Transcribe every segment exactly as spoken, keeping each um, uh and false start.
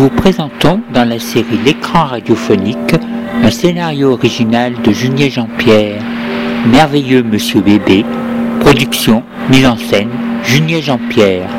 vous présentons dans la série L'écran radiophonique un scénario original de Junier Jean-Pierre, Merveilleux Monsieur Bébé, production, mise en scène, Junier Jean-Pierre.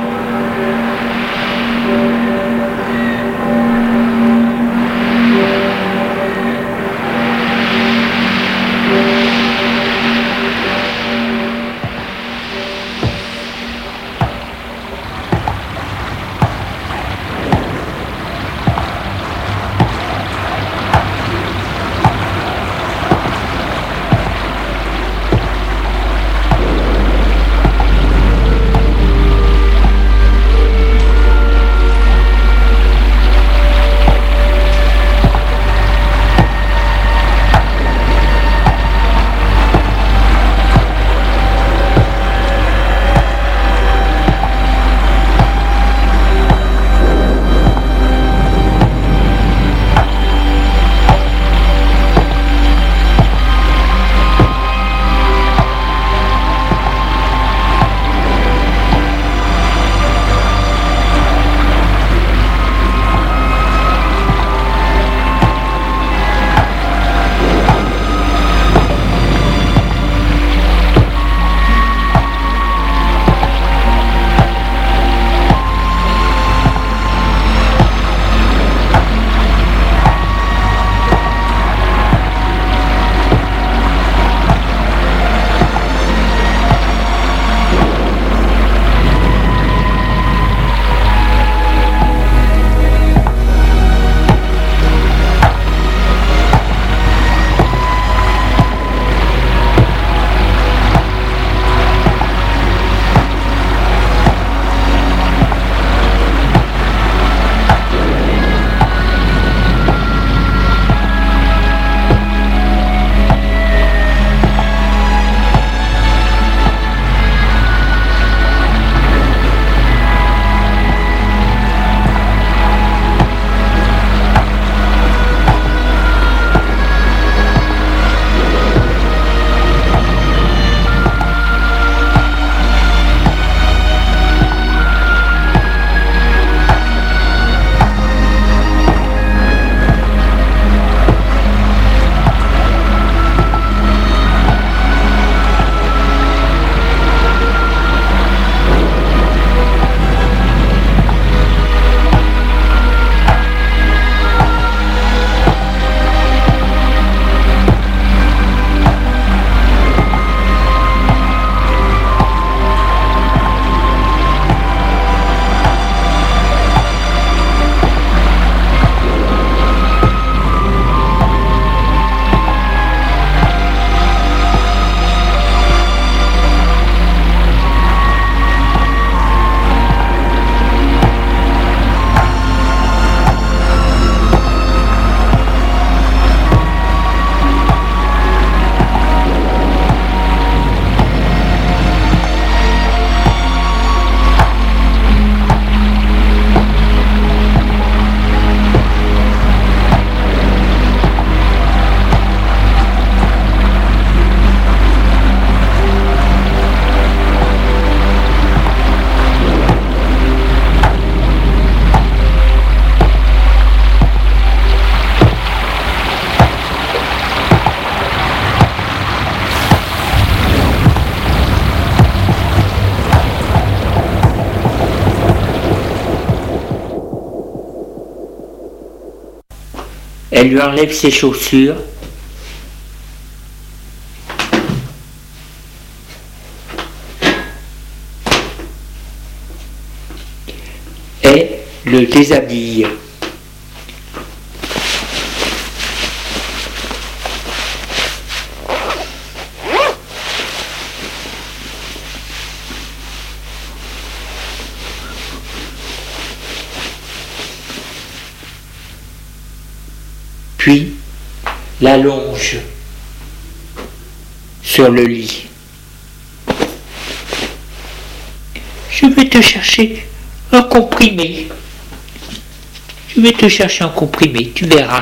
Elle lui enlève ses chaussures. Et le déshabille. Puis l'allonge sur le lit. Je vais te chercher un comprimé. Je vais te chercher un comprimé, tu verras.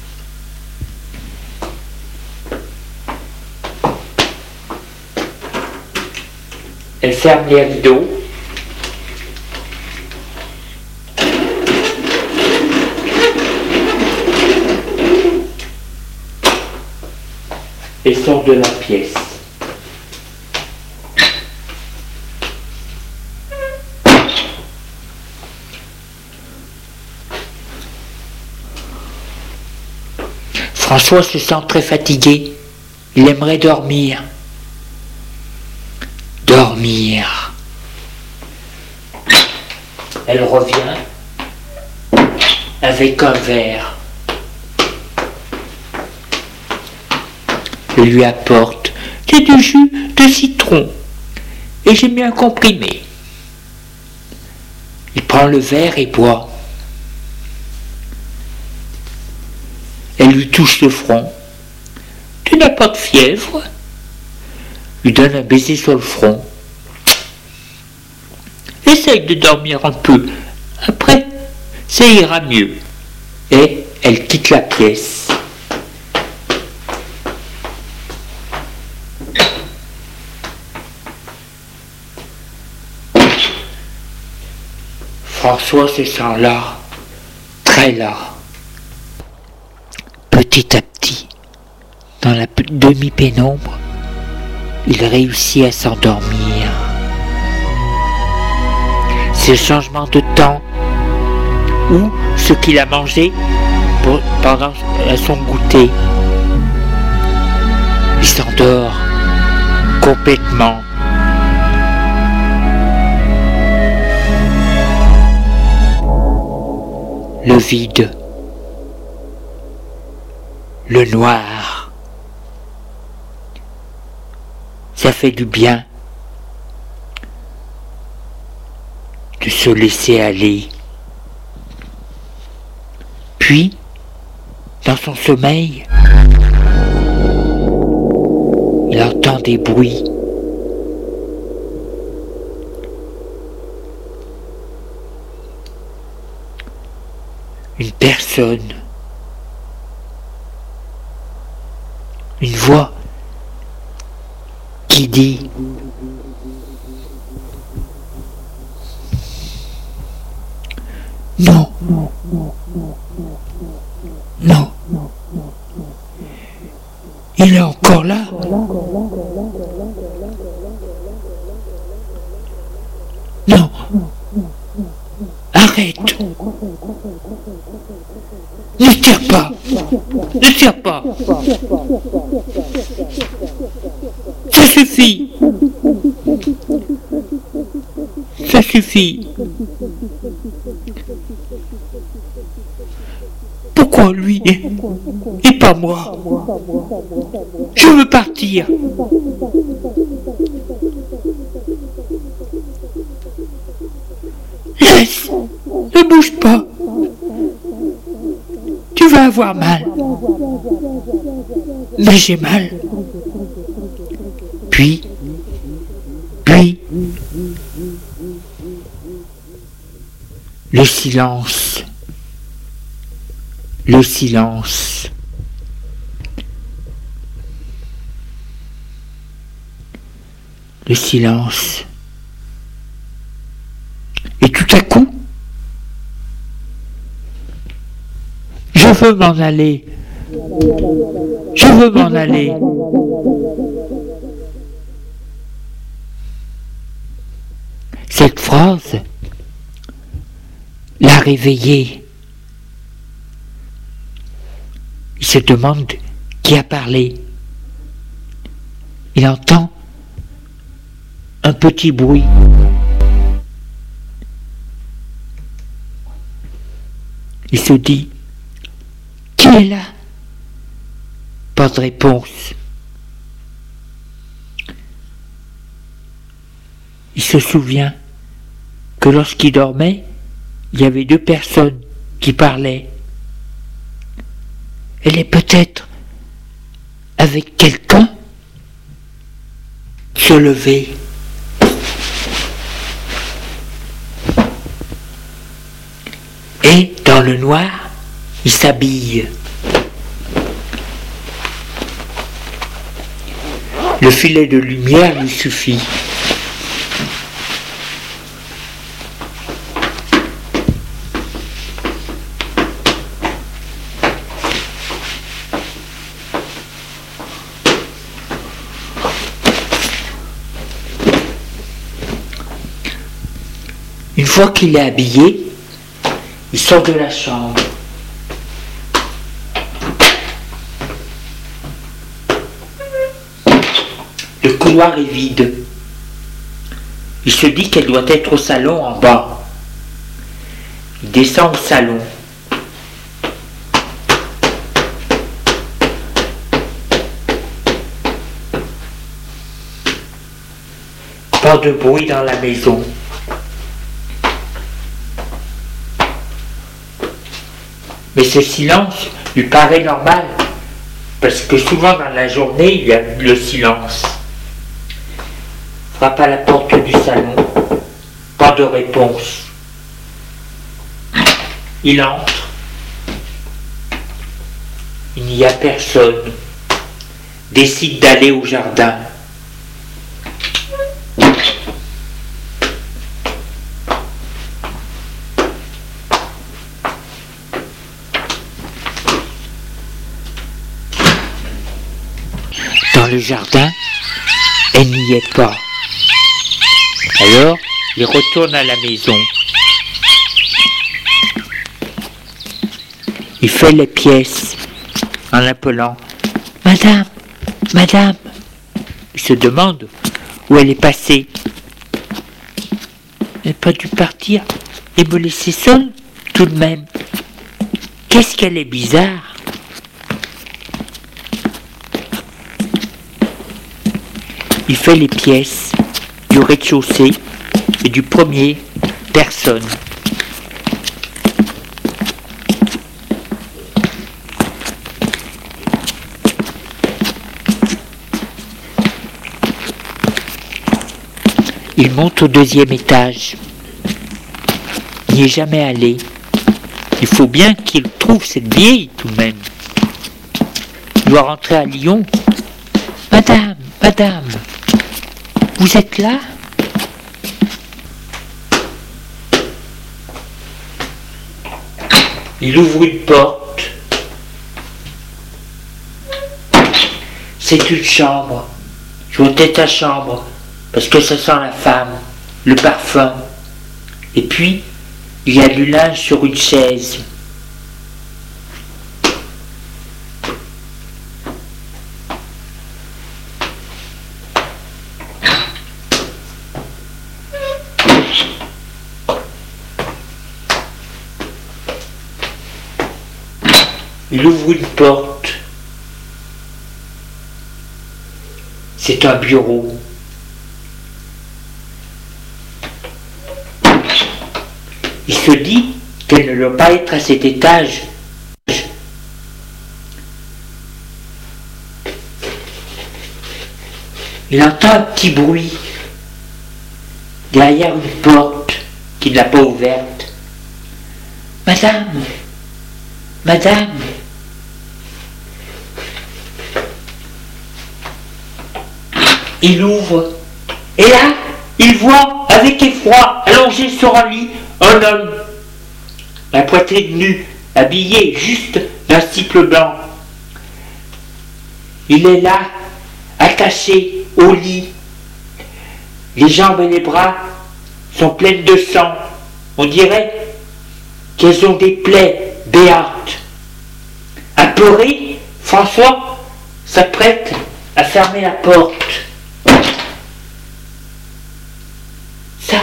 Elle ferme les rideaux. et sort de la pièce. François se sent très fatigué. Il aimerait dormir. Dormir. Elle revient avec un verre. Elle lui apporte c'est du jus de citron et j'ai mis un comprimé. Il prend le verre et boit. Elle lui touche le front. Tu n'as pas de fièvre? Lui donne un baiser sur le front. Essaye de dormir un peu. Après, ça ira mieux. Et elle quitte la pièce. François se sent là, très là. Petit à petit, dans la demi-pénombre, il réussit à s'endormir. C'est le changement de temps ou ce qu'il a mangé pour, pendant son goûter. Il s'endort complètement. Le vide, le noir, ça fait du bien de se laisser aller. Puis, dans son sommeil, il entend des bruits. Une personne, une voix qui dit non, non, il est encore là. Non, arrête. Ne tire pas, ne tire pas. Ça suffit. Ça suffit. Pourquoi lui et pas moi? Je veux partir. Laisse, ne bouge pas. Tu vas avoir mal. Mais j'ai mal. Puis, puis, le silence. Le silence. Le silence. Et tout à coup, je veux m'en aller. Je veux m'en aller. Cette phrase l'a réveillé. Il se demande qui a parlé. Il entend un petit bruit. Il se dit, qui est là? Pas de réponse. Il se souvient que lorsqu'il dormait, il y avait deux personnes qui parlaient. Elle est peut-être avec quelqu'un. Se lever. Et dans le noir, il s'habille. Le filet de lumière lui suffit. fois qu'il est habillé, il sort de la chambre. Le couloir est vide. Il se dit qu'elle doit être au salon en bas. Il descend au salon. Pas de bruit dans la maison. Mais ce silence lui paraît normal, parce que souvent dans la journée, il y a le silence. Frappe à la porte du salon, pas de réponse. Il entre. Il n'y a personne. Décide d'aller au jardin. Dans le jardin, elle n'y est pas. Alors, il retourne à la maison. Il fait les pièces en appelant « Madame, Madame !» Il se demande où elle est passée. Elle n'a pas dû partir et me laisser seule tout de même. Qu'est-ce qu'elle est bizarre! Il fait les pièces du rez-de-chaussée et du premier, personne. Il monte au deuxième étage. Il n'y est jamais allé. Il faut bien qu'il trouve cette vieille tout de même. Il doit rentrer à Lyon. Madame, madame, vous êtes là? Il ouvre une porte. C'est une chambre. Je vois peut-être ta chambre, parce que ça sent la femme, le parfum. Et puis, il y a du linge sur une chaise. Il ouvre une porte. C'est un bureau. Il se dit qu'elle ne doit pas être à cet étage. Il entend un petit bruit derrière une porte qu'il n'a pas ouverte. Madame, Madame, il ouvre, et là, il voit, avec effroi, allongé sur un lit, un homme, la poitrine nue, habillé juste d'un slip blanc. Il est là, attaché au lit. Les jambes et les bras sont pleines de sang. On dirait qu'elles ont des plaies béantes. Apeuré, François s'apprête à fermer la porte. Ça,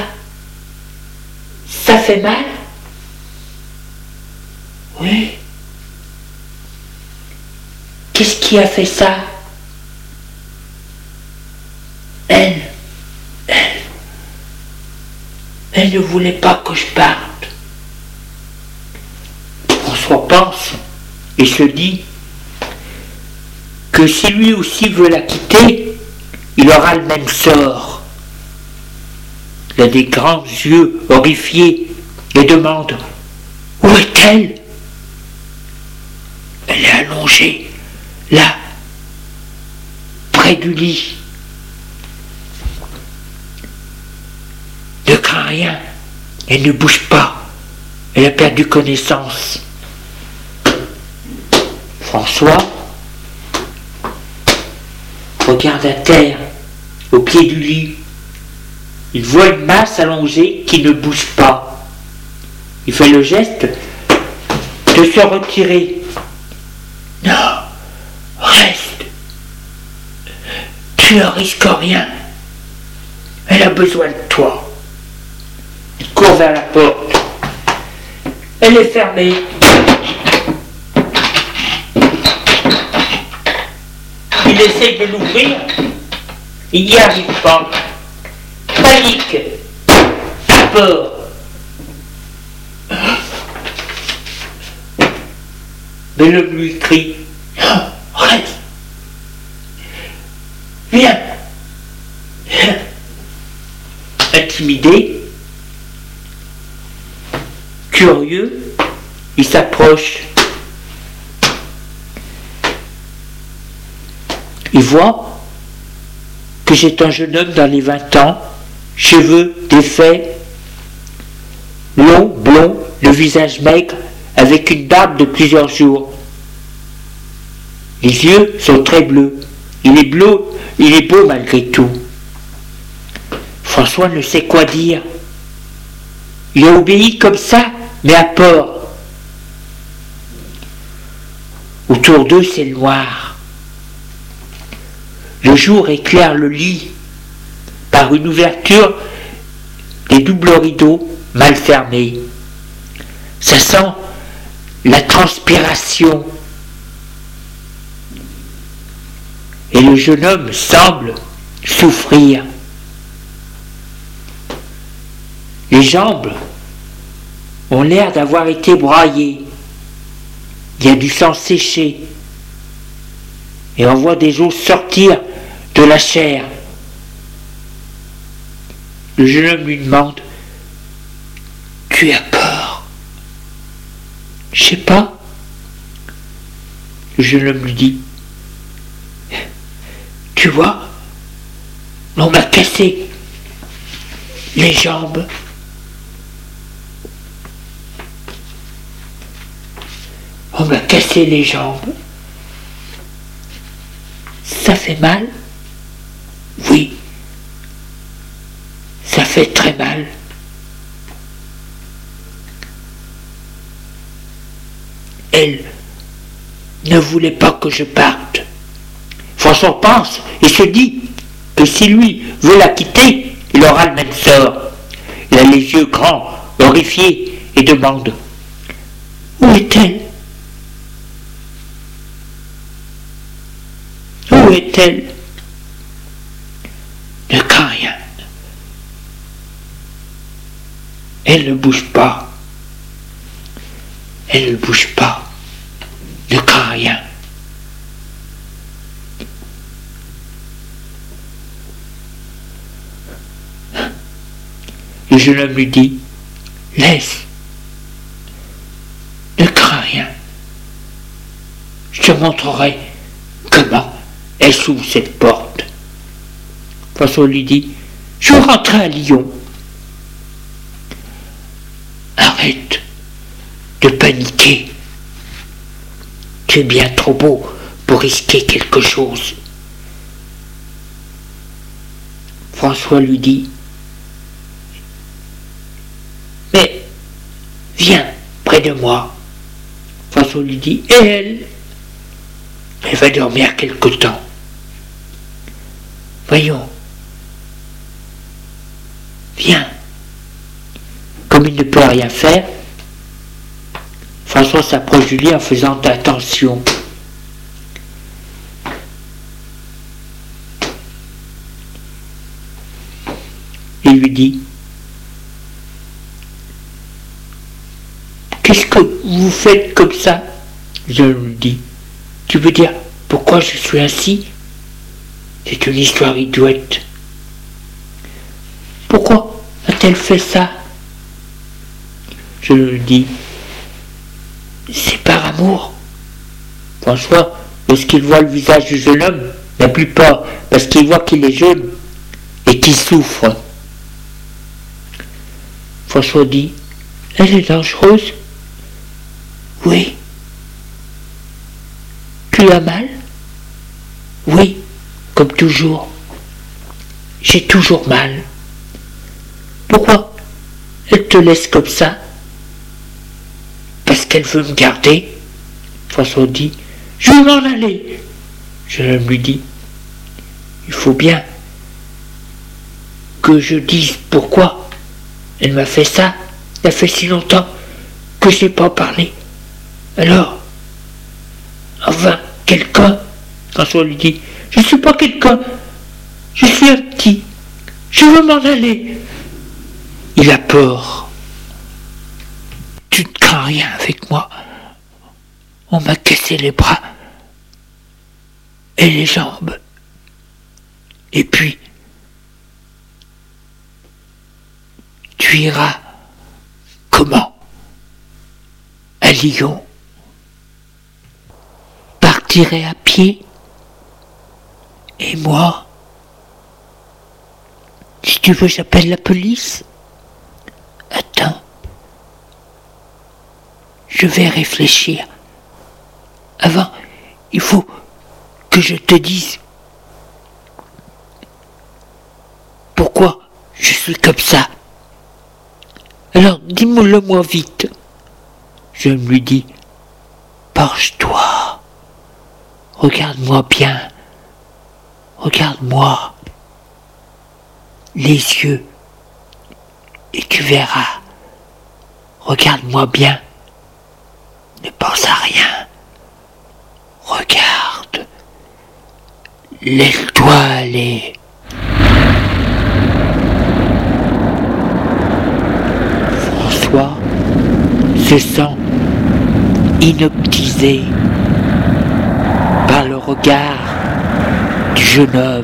ça fait mal? Oui. Qu'est-ce qui a fait ça? Elle, elle, elle ne voulait pas que je parte. François pense et se dit que si lui aussi veut la quitter, il aura le même sort. Il a des grands yeux horrifiés et demande « Où est-elle » Elle est allongée, là, près du lit. Ne crains rien, elle ne bouge pas, elle a perdu connaissance. François regarde à terre, au pied du lit. il voit une masse allongée qui ne bouge pas. Il fait le geste de se retirer. Non, reste. Tu ne risques rien. Elle a besoin de toi. Il court vers la porte. Elle est fermée. Il essaye de l'ouvrir. Il n'y arrive pas. Panique. Peur. Mais l'homme lui crie. Non, reste. Viens. Viens. Intimidé, curieux, il s'approche. Il voit que c'est un jeune homme dans les vingt ans, cheveux défaits, long, blond, le visage maigre, avec une barbe de plusieurs jours. Les yeux sont très bleus. Il est bleu, il est beau malgré tout. François ne sait quoi dire. Il a obéi comme ça, mais à peur. Autour d'eux, c'est noir. Le jour éclaire le lit. Par une ouverture, des doubles rideaux mal fermés. Ça sent la transpiration. Et le jeune homme semble souffrir. Les jambes ont l'air d'avoir été broyées. Il y a du sang séché. Et on voit des os sortir de la chair. Le jeune homme lui demande « Tu as peur ?»« Je sais pas. » Le jeune homme lui dit « Tu vois, on m'a cassé les jambes. » On m'a cassé les jambes. Ça fait mal? Oui. Ça fait très mal. Elle ne voulait pas que je parte. François pense et se dit que si lui veut la quitter, il aura le même sort. Il a les yeux grands, horrifiés, et demande « Où est-elle ? Où est-elle ? Ne crains rien. Elle ne bouge pas. Elle ne bouge pas. Ne crains rien. » Le jeune homme lui dit « Laisse. Ne crains rien. Je te montrerai comment elle s'ouvre cette porte. » François lui dit « Je veux rentrer à Lyon. » Arrête de paniquer. Tu es bien trop beau pour risquer quelque chose. François lui dit « Mais viens près de moi. » François lui dit « Et elle ? Elle va dormir quelque temps. Voyons. Viens. » Comme il ne peut rien faire, François s'approche du lit en faisant attention. Il lui dit « Qu'est-ce que vous faites comme ça ?» Je lui dis « Tu veux dire pourquoi je suis ainsi ? C'est une histoire idiote. Pourquoi a-t-elle fait ça ? » Je lui dis « C'est par amour. » François, lorsqu'il voit le visage du jeune homme, n'a plus peur, parce qu'il voit qu'il est jeune et qu'il souffre. François dit « Elle est dangereuse ? » Oui. Tu as mal ? Oui, comme toujours. J'ai toujours mal. pourquoi elle te laisse comme ça? Parce qu'elle veut me garder. François dit, je veux m'en aller. Je lui dis, il faut bien que je dise pourquoi elle m'a fait ça. Ça fait si longtemps que je n'ai pas parlé. Alors, enfin, quelqu'un, François lui dit, je ne suis pas quelqu'un, je suis un petit, je veux m'en aller. Il a peur. Tu ne crains rien avec moi. On m'a cassé les bras et les jambes. Et puis, tu iras comment? À Lyon. Partirai à pied. Et moi, si tu veux, j'appelle la police. Attends. Je vais réfléchir. Avant, il faut que je te dise pourquoi je suis comme ça. Alors, dis-moi-le moi vite. Je lui dis, penche-toi, regarde-moi bien, regarde-moi, les yeux, et tu verras, regarde-moi bien, ne pense à rien, regarde, laisse-toi aller. François se sent hypnotisé par le regard du jeune homme.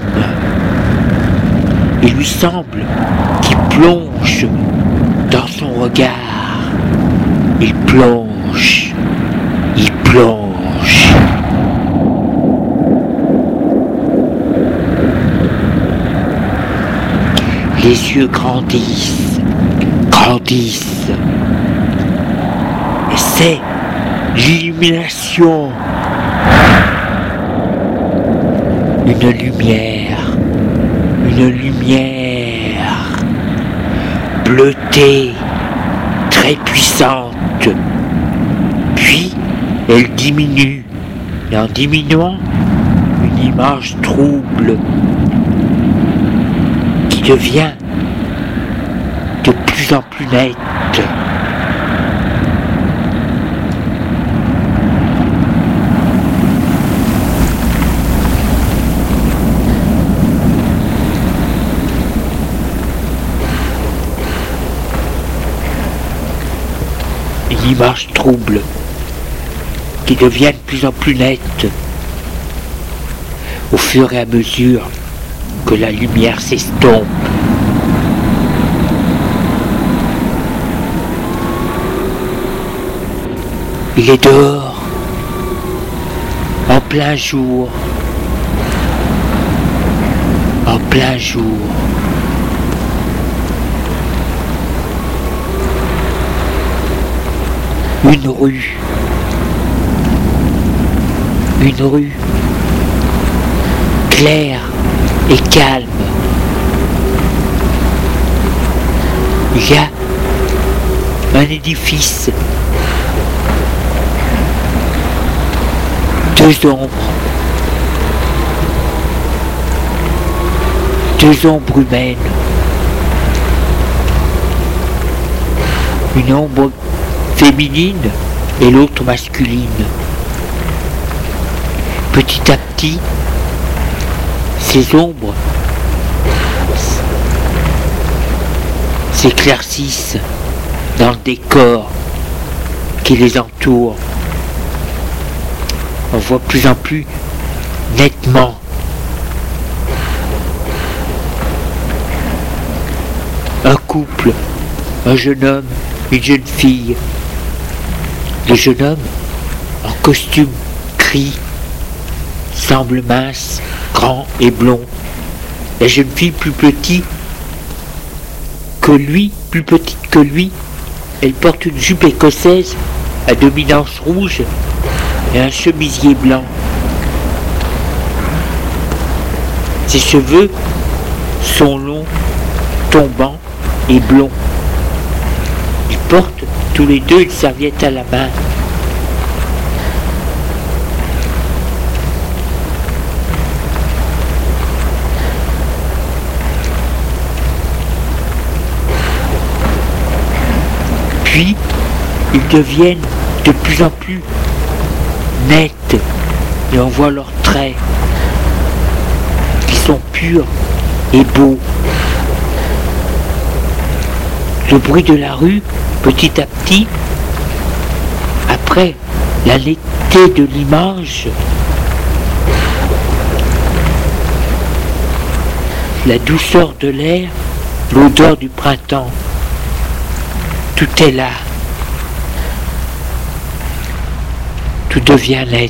Il lui semble qu'il plonge dans son regard. Il plonge, il plonge. Les yeux grandissent, grandissent. Et c'est l'illumination. Une lumière, une lumière bleutée, très puissante. Puis, elle diminue. Et en diminuant, une image trouble qui devient de plus en plus nette. Une image trouble qui devient de plus en plus nette au fur et à mesure que la lumière s'estompe. Il est dehors, en plein jour, en plein jour. Une rue, une rue claire et calme. Il y a un édifice, deux ombres, deux ombres humaines, une ombre féminine et l'autre masculine. Petit à petit, ces ombres s'éclaircissent dans le décor qui les entoure. On voit de plus en plus nettement un couple, un jeune homme, une jeune fille. Le jeune homme, en costume gris, semble mince, grand et blond. La jeune fille plus petite que lui, plus petite que lui, elle porte une jupe écossaise à dominance rouge et un chemisier blanc. Ses cheveux sont longs, tombants et blond. Ils portent tous les deux une serviette à la main. Puis, ils deviennent de plus en plus nets et on voit leurs traits qui sont purs et beaux. Le bruit de la rue, petit à petit, après la netteté de l'image, la douceur de l'air, l'odeur du printemps, tout est là. Tout devient net.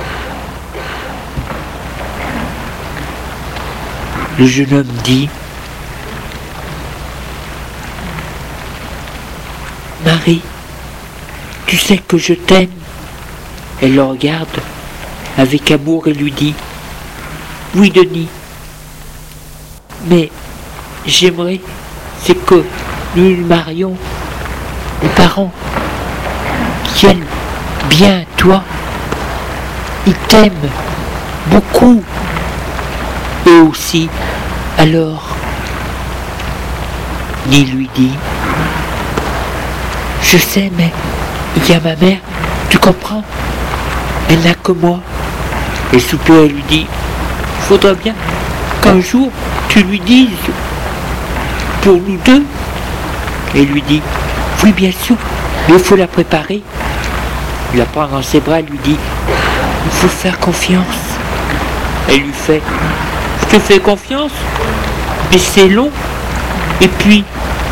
Le jeune homme dit: Marie, tu sais que je t'aime. Elle le regarde avec amour et lui dit: Oui, Denis, mais j'aimerais, c'est que nous nous marions. Les parents tiennent bien à toi. Ils t'aiment beaucoup. Eux aussi. Alors, Ni lui dit: Je sais, mais il y a ma mère, tu comprends? Elle n'a que moi. Et soupir, elle lui dit: Faudra bien qu'un jour tu lui dises pour nous deux. Et lui dit: Oui, bien sûr, mais il faut la préparer. Il la prend dans ses bras et lui dit: Il faut faire confiance. Elle lui fait: Je te fais confiance, mais c'est long. Et puis,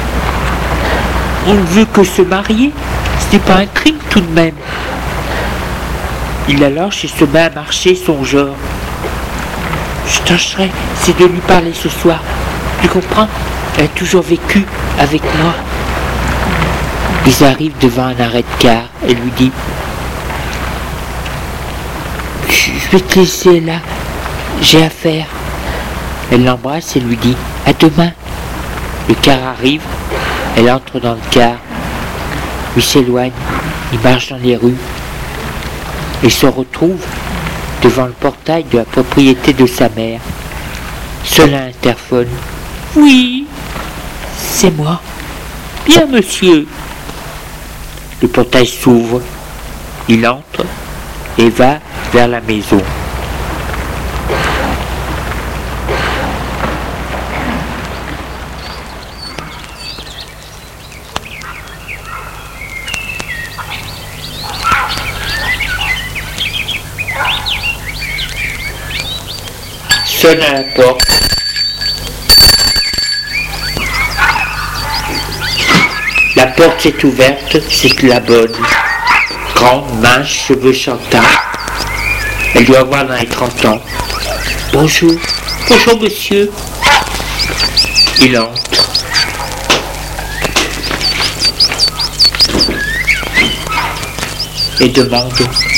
on ne veut que se marier. Ce n'est pas un crime tout de même. Il la lâche et se met à marcher songeur. Je tâcherai, c'est de lui parler ce soir. Tu comprends? Elle a toujours vécu avec moi. Ils arrivent devant un arrêt de car. Elle lui dit: Je vais te laisser là, j'ai affaire. Elle l'embrasse et lui dit: À demain. Le car arrive, elle entre dans le car. Il s'éloigne, il marche dans les rues et se retrouve devant le portail de la propriété de sa mère. Seul à l'interphone: Oui, c'est moi. Bien, monsieur. Le portail s'ouvre, il entre et va vers la maison. Sonne à la porte. La porte est ouverte, c'est la bonne. Grande, mince, cheveux chantants. Elle doit avoir dans les trente ans. Bonjour. Bonjour, monsieur. Il entre. Et demande: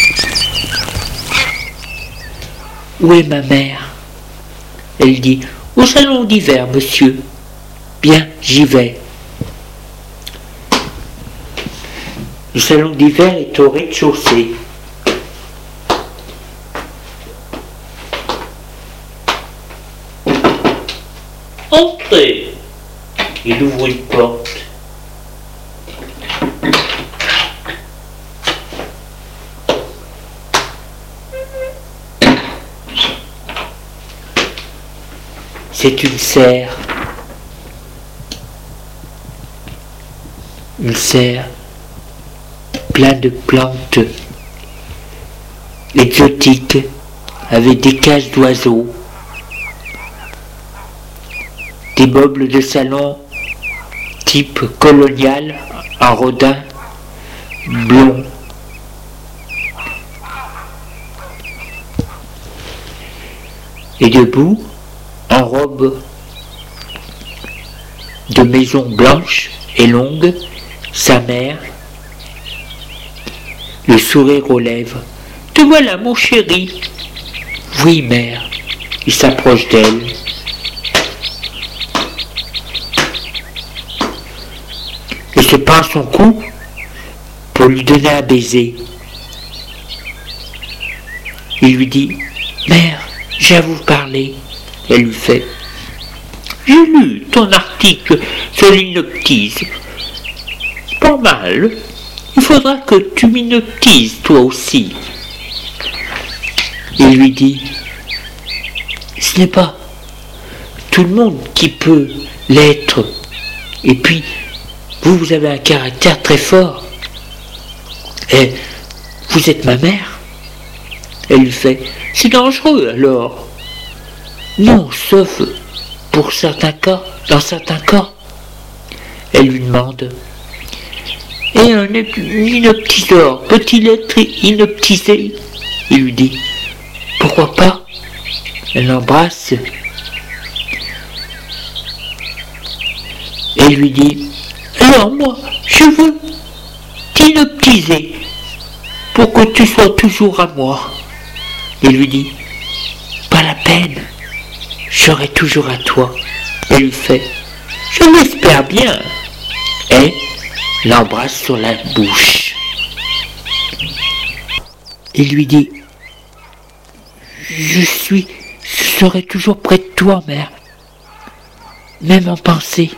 Où est ma mère? Elle dit: Au salon d'hiver, monsieur. Bien, j'y vais. Le salon d'hiver est au rez-de-chaussée. Entrez. Il ouvre une porte. C'est une serre. Une serre plein de plantes exotiques avec des cages d'oiseaux, des meubles de salon type colonial en rodin blond. Et debout, en robe de maison blanche et longue, sa mère, le sourire aux lèvres. Te voilà, mon chéri. Oui, mère. Il s'approche d'elle. se prend son cou pour lui donner un baiser. Il lui dit « Mère, j'ai à vous parler. » Elle lui fait « J'ai lu ton article sur l'inoptise. Pas mal. Il faudra que tu m'inoptises toi aussi. » Il lui dit « Ce n'est pas tout le monde qui peut l'être. Et puis, vous, vous avez un caractère très fort. Et vous êtes ma mère. » Elle lui fait « C'est dangereux alors. » Non, sauf pour certains cas, dans certains cas. Elle lui demande « Et un inoptiseur peut-il être inoptisé ?» Il lui dit « Pourquoi pas ?» Elle l'embrasse. Et lui dit « Alors moi, je veux t'inoptiser pour que tu sois toujours à moi. » Il lui dit « Pas la peine, je serai toujours à toi. » Elle lui fait « Je l'espère bien. » Et l'embrasse sur la bouche. Il lui dit « Je suis, je serai toujours près de toi, mère, même en pensée.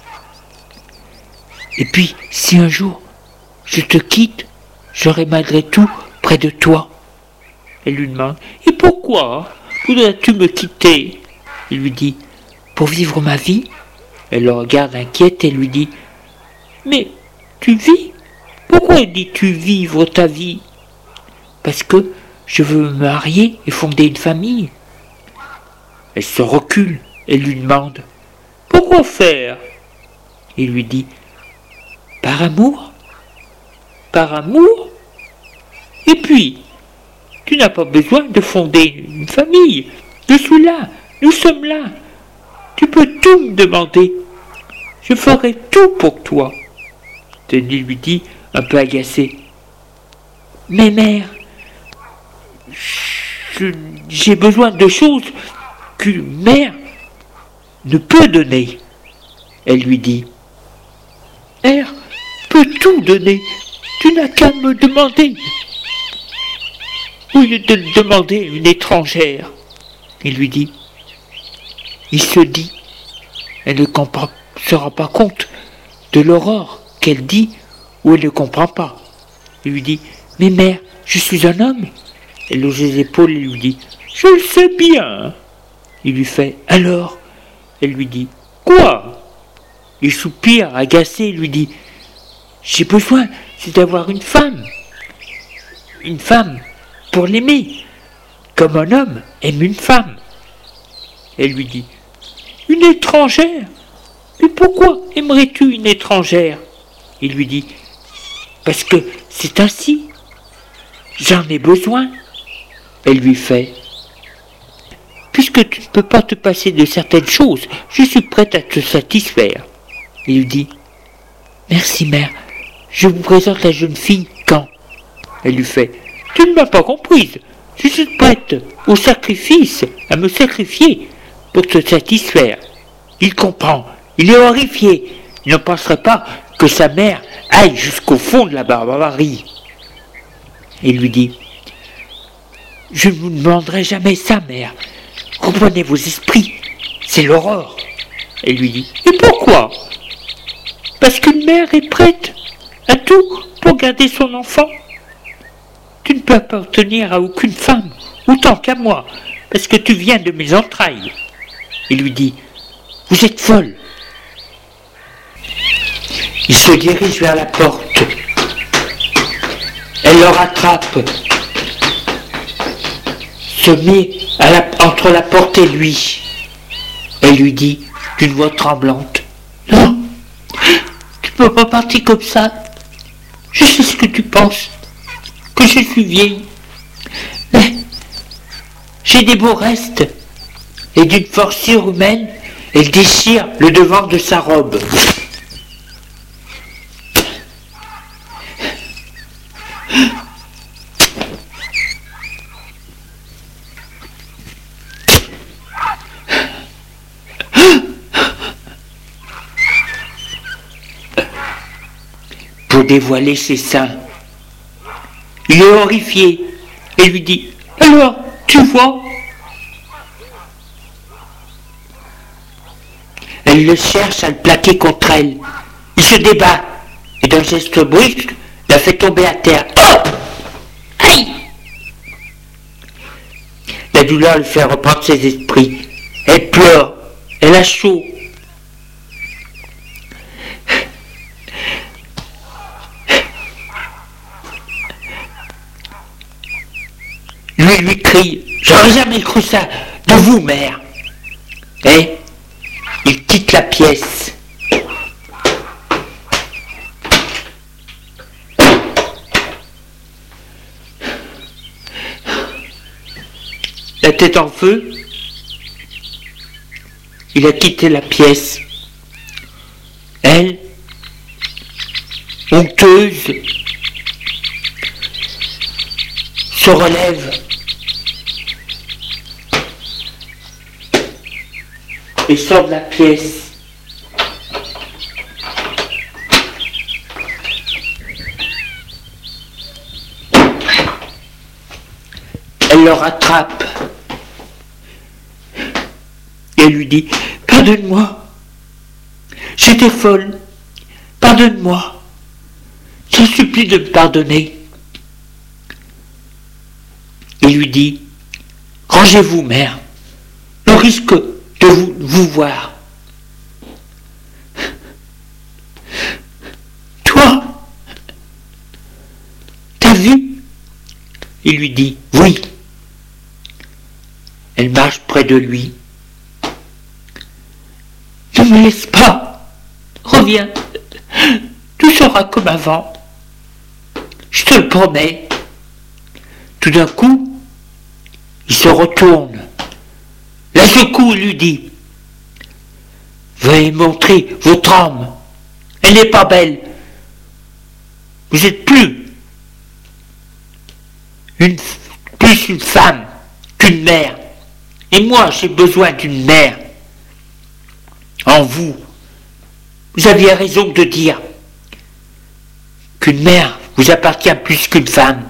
Et puis, si un jour je te quitte, j'aurai malgré tout près de toi. » Elle lui demande « Et pourquoi voudrais-tu me quitter ?» Il lui dit « Pour vivre ma vie. » Elle le regarde inquiète et lui dit « Mais tu vis ? Pourquoi dis-tu vivre ta vie ? » Parce que je veux me marier et fonder une famille. Elle se recule et lui demande « Pourquoi faire ?» Il lui dit « Par amour ? Par amour ? Et puis, tu n'as pas besoin de fonder une famille. Je suis là, nous sommes là. Tu peux tout me demander. Je ferai tout pour toi. » Denis lui dit, un peu agacé « Mais mère, je, j'ai besoin de choses qu'une mère ne peut donner. » Elle lui dit « Mère peut tout donner. Tu n'as qu'à me demander. » Au lieu de le demander à une étrangère. Il lui dit Il se dit, elle ne comprend, se rend pas compte de l'aurore qu'elle dit ou elle ne comprend pas. Il lui dit Mais mère, je suis un homme. Elle hausse les épaules et lui dit Je le sais bien. Il lui fait Alors Elle lui dit Quoi? Il soupire, agacé, et lui dit J'ai besoin, c'est d'avoir une femme. Une femme pour l'aimer, comme un homme aime une femme. Elle lui dit Une étrangère? Mais pourquoi aimerais-tu une étrangère? Il lui dit Parce que c'est ainsi. J'en ai besoin. Elle lui fait Puisque tu ne peux pas te passer de certaines choses, je suis prête à te satisfaire. Il lui dit Merci mère, je vous présente la jeune fille quand? Elle lui fait Tu ne m'as pas comprise. Je suis prête au sacrifice, à me sacrifier pour te satisfaire. Il comprend, il est horrifié. Il ne penserait pas que sa mère aille jusqu'au fond de la barbarie. Il lui dit Je ne vous demanderai jamais ça, mère. Reprenez vos esprits, c'est l'aurore. Elle lui dit Et pourquoi? Parce qu'une mère est prête à tout pour garder son enfant. Tu ne peux appartenir à aucune femme, autant qu'à moi, parce que tu viens de mes entrailles. Il lui dit Vous êtes folle. Il se dirige vers la porte. Elle le rattrape, se met à la, entre la porte et lui. Elle lui dit d'une voix tremblante Non, tu ne peux pas partir comme ça. Je sais ce que tu penses, que je suis vieille. Mais j'ai des beaux restes. Et d'une force surhumaine, elle déchire le devant de sa robe. pour dévoiler ses seins. Il est horrifié et lui dit « Alors, tu vois ?» Elle le cherche à le plaquer contre elle. Il se débat et d'un geste brusque, la fait tomber à terre. Oh ! Aïe ! La douleur lui fait reprendre ses esprits. Elle pleure, elle a chaud. Lui lui crie « J'aurais jamais cru ça de vous, mère !» Et il quitte la pièce. La tête en feu, il a quitté la pièce. Elle, honteuse, se relève et sort de la pièce. Elle le rattrape et lui dit « Pardonne-moi, j'étais folle, pardonne-moi, je supplie de me pardonner. » Il lui dit « Rangez-vous, mère, le risque de vous, vous voir. » « Toi, t'as vu ?» Il lui dit « Oui. » Elle marche près de lui. « Ne me laisse pas, reviens, tout sera comme avant, je te le promets. » Tout d'un coup, il se retourne, la secoue et lui dit « Veuillez montrer votre âme, elle n'est pas belle, vous n'êtes plus une, plus une femme qu'une mère, et moi j'ai besoin d'une mère. En vous, vous aviez raison de dire qu'une mère vous appartient plus qu'une femme.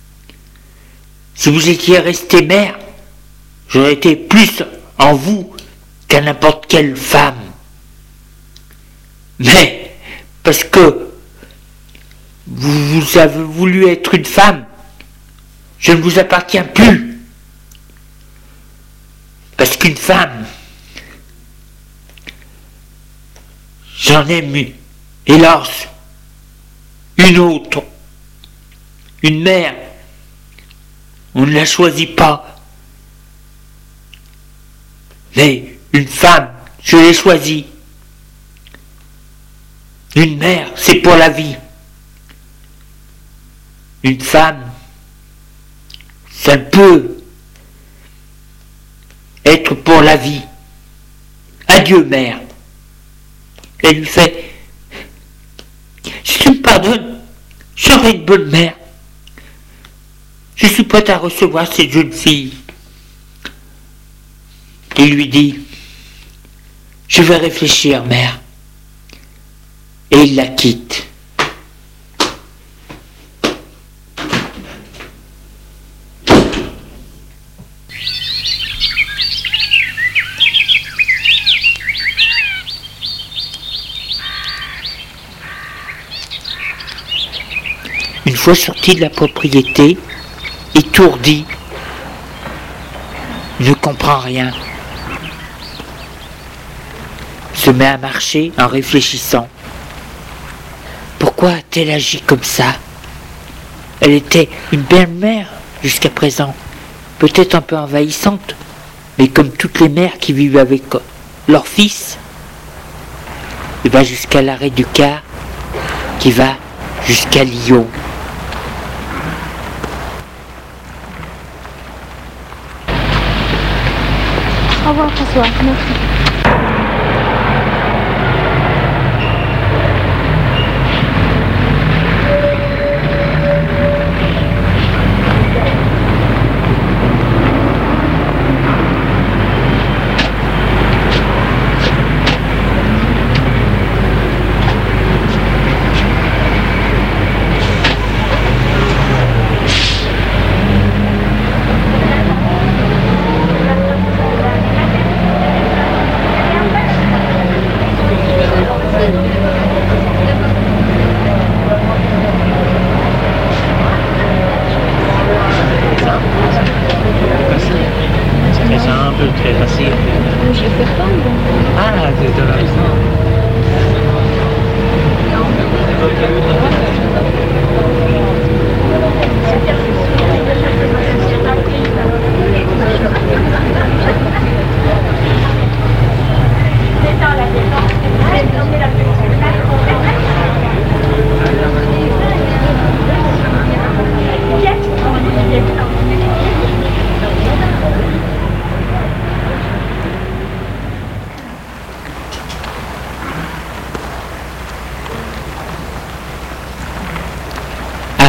Si vous étiez resté mère, j'aurais été plus en vous qu'à n'importe quelle femme. Mais, parce que vous, vous avez voulu être une femme, je ne vous appartiens plus. Parce qu'une femme, j'en aime une, hélas, une autre, une mère. On ne la choisit pas. Mais une femme, je l'ai choisie. Une mère, c'est pour la vie. Une femme, ça peut être pour la vie. Adieu, mère. Elle lui fait « Si tu me pardonnes, je serai une bonne mère. Je suis prête à recevoir cette jeune fille. » Il lui dit « Je vais réfléchir, mère. » Et il la quitte. Une fois sorti de la propriété, étourdi, ne comprend rien, se met à marcher en réfléchissant. Pourquoi a-t-elle agi comme ça? Elle était une belle mère jusqu'à présent, peut-être un peu envahissante, mais comme toutes les mères qui vivent avec leur fils. Il va jusqu'à l'arrêt du car, qui va jusqu'à Lyon. Au revoir François, merci.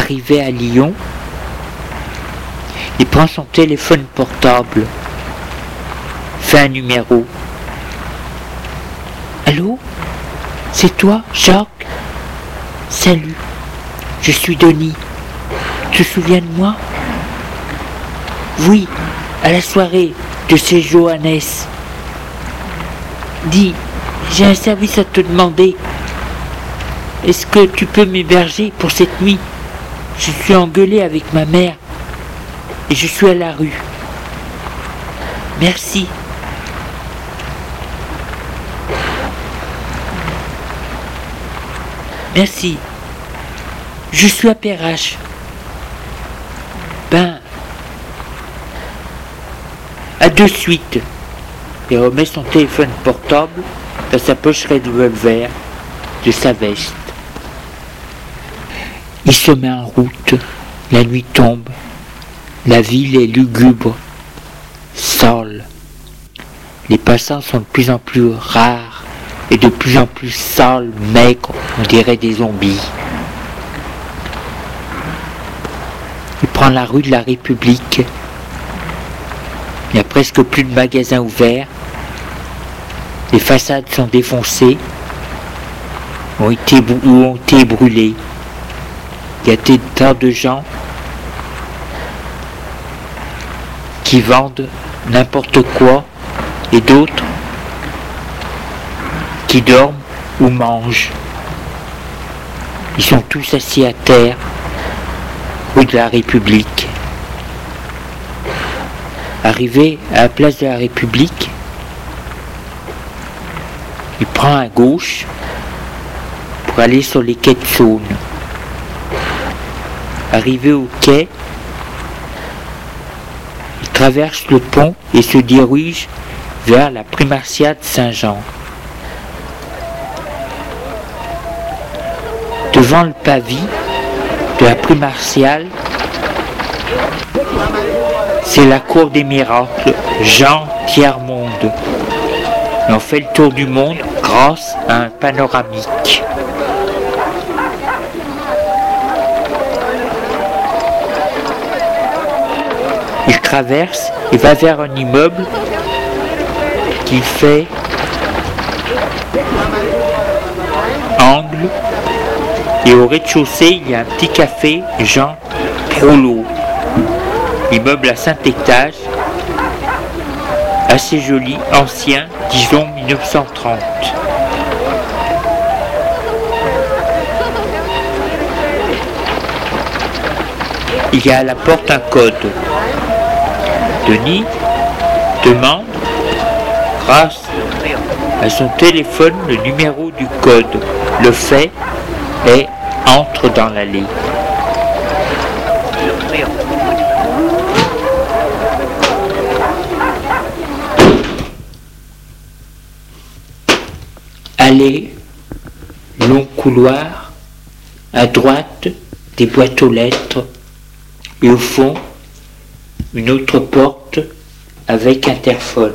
Arrivé à Lyon, il prend son téléphone portable, fait un numéro. Allô? C'est toi, Jacques? Salut, je suis Denis. Tu te souviens de moi? Oui, à la soirée de chez Johannes. Dis, j'ai un service à te demander. Est-ce que tu peux m'héberger pour cette nuit? Je suis engueulé avec ma mère et je suis à la rue. Merci. Merci. Je suis à Perrache. Ben, à de suite. Il remet son téléphone portable dans sa poche revolver de sa veste. Il se met en route. La nuit tombe. La ville est lugubre, sale. Les passants sont de plus en plus rares et de plus en plus sales, maigres, on dirait des zombies. Il prend la rue de la République. Il n'y a presque plus de magasins ouverts. Les façades sont défoncées, ont été, ou ont été brûlées. Il y a des tas de gens qui vendent n'importe quoi et d'autres qui dorment ou mangent. Ils sont tous assis à terre, rue de la République. Arrivé à la place de la République, il prend à gauche pour aller sur les quais de Saône. Arrivé au quai, il traverse le pont et se dirige vers la Primatia de Saint-Jean. Devant le pavis de la Primartiale, c'est la cour des miracles, Jean Tiers-Monde. Et on fait le tour du monde grâce à un panoramique. Il traverse et va vers un immeuble qui fait angle. Et au rez-de-chaussée, il y a un petit café Jean Prolot. Immeuble à cinq étages, assez joli, ancien, disons mille neuf cent trente. Il y a à la porte un code. Denis demande, grâce à son téléphone, le numéro du code. Le fait et entre dans l'allée. Allée, long couloir, à droite des boîtes aux lettres et au fond une autre porte avec interphone.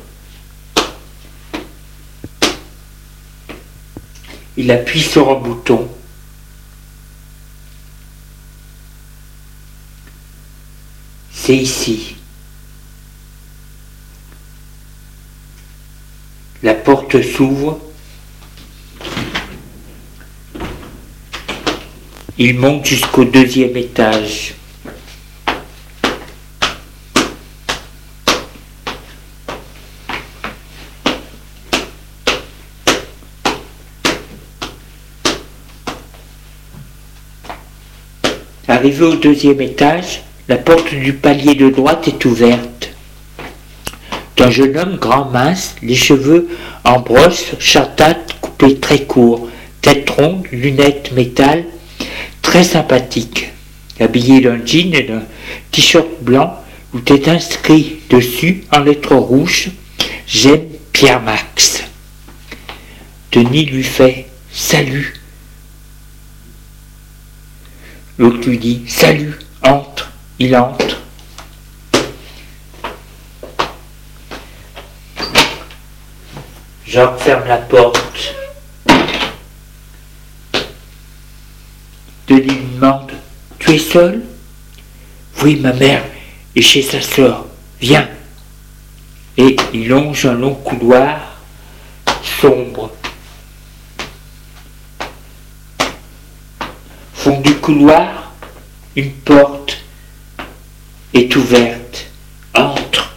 Il appuie sur un bouton. C'est ici. La porte s'ouvre. Il monte jusqu'au deuxième étage. Arrivé au deuxième étage, la porte du palier de droite est ouverte. Un jeune homme grand mince, les cheveux en brosse, châtaître, coupés très court, tête ronde, lunettes métal, très sympathique. Habillé d'un jean et d'un t-shirt blanc où est inscrit dessus en lettres rouges « J'aime Pierre Max ». Denis lui fait « Salut ». L'autre lui dit « Salut, entre ». Il entre. Jacques ferme la porte. Denis lui demande « Tu tu es seul? Oui, ma mère est chez sa sœur. Viens. Et il longe un long couloir sombre. Fond du couloir, une porte est ouverte. Entre.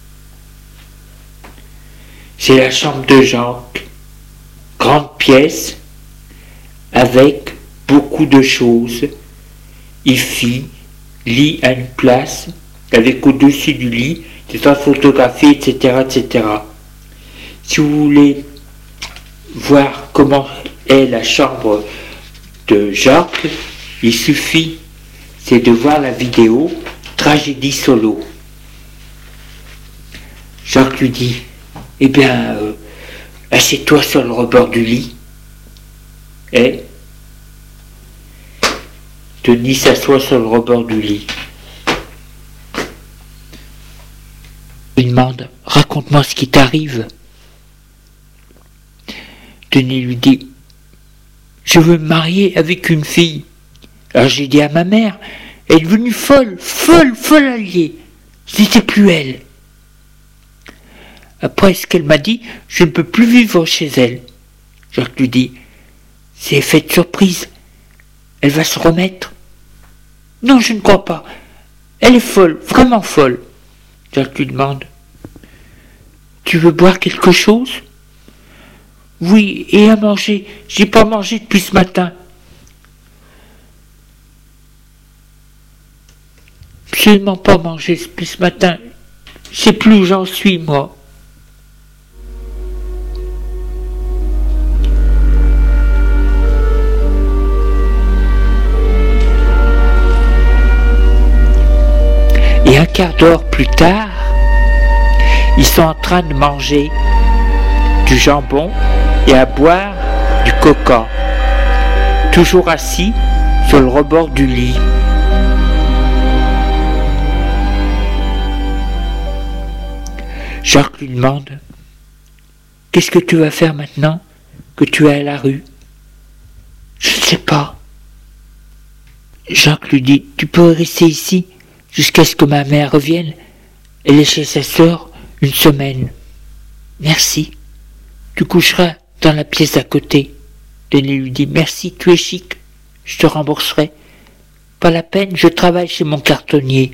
C'est la chambre de Jacques. Grande pièce avec beaucoup de choses. Il fit lit à une place, avec au-dessus du lit des tas de photographies, et cetera, et cetera. Si vous voulez voir comment est la chambre de Jacques, il suffit, c'est de voir la vidéo Tragédie solo. Jacques lui dit, eh bien, euh, assieds-toi sur le rebord du lit. Et Denis s'assoit sur le rebord du lit. Il demande, raconte-moi ce qui t'arrive. Denis lui dit, je veux me marier avec une fille. Alors j'ai dit à ma mère, elle est devenue folle, folle, folle alliée. C'était plus elle. Après ce qu'elle m'a dit, je ne peux plus vivre chez elle. Jacques lui dit, c'est effet de surprise. Elle va se remettre. Non, je ne crois pas. Elle est folle, vraiment folle. Jacques lui demande, tu veux boire quelque chose? Oui, et à manger. J'ai pas mangé depuis ce matin. Absolument pas mangé depuis ce matin. Je sais plus où j'en suis, moi. Et un quart d'heure plus tard, ils sont en train de manger du jambon et à boire du coca, toujours assis sur le rebord du lit. Jacques lui demande, qu'est-ce que tu vas faire maintenant que tu es à la rue? Je ne sais pas. Jacques lui dit, tu peux rester ici jusqu'à ce que ma mère revienne. Elle est chez sa sœur une semaine. Merci. Tu coucheras dans la pièce d'à côté. Denis lui dit, merci, tu es chic, je te rembourserai. Pas la peine, je travaille chez mon cartonnier.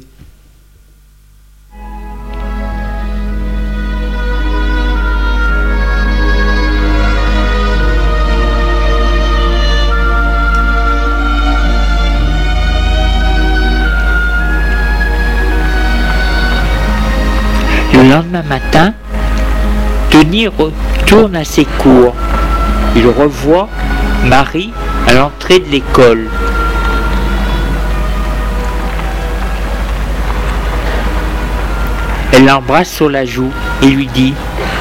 Le lendemain matin, Denis retourne à ses cours. Il revoit Marie à l'entrée de l'école. Elle l'embrasse sur la joue et lui dit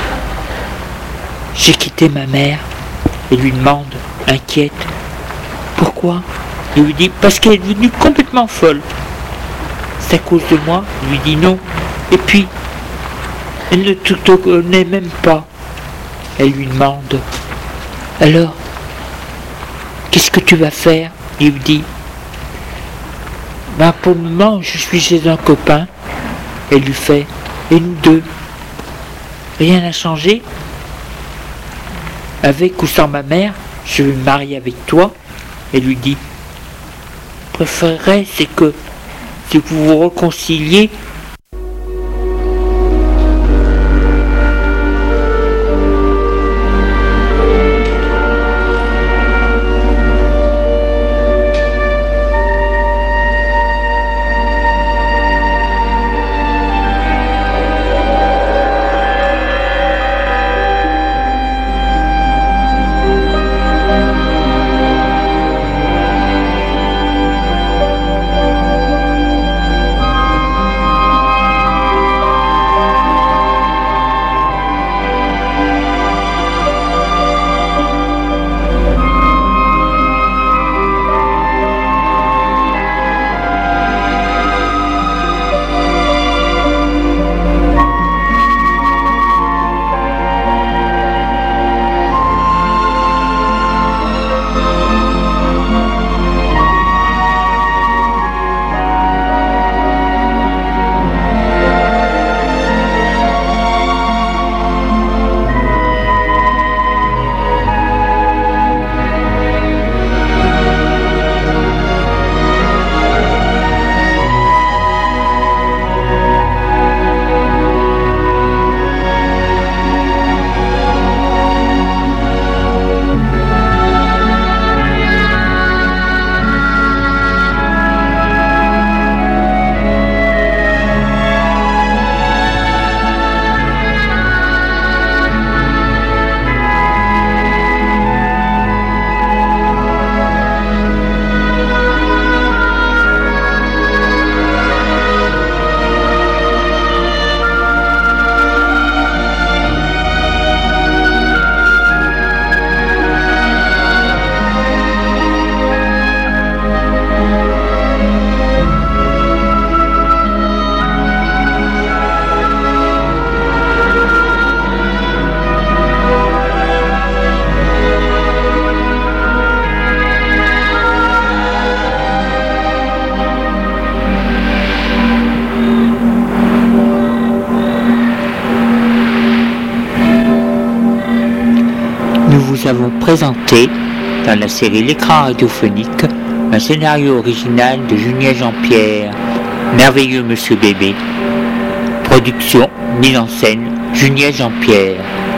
« J'ai quitté ma mère » et lui demande, inquiète, « Pourquoi ?» Il lui dit « Parce qu'elle est devenue complètement folle. »« C'est à cause de moi ?» Il lui dit « Non. Et puis, elle ne te connaît même pas. » Elle lui demande, « Alors, qu'est-ce que tu vas faire ?» Il lui dit, « Ben pour le moment, je suis chez un copain. » Elle lui fait, « Et nous deux, rien n'a changé? Avec ou sans ma mère, je vais me marier avec toi. » Elle lui dit, « Préférerais, c'est que, c'est que vous vous réconciliez. » nous vous avons présenté, dans la série L'écran radiophonique, un scénario original de Julien Jean-Pierre, Merveilleux Monsieur Bébé. Production, mise en scène, Julien Jean-Pierre.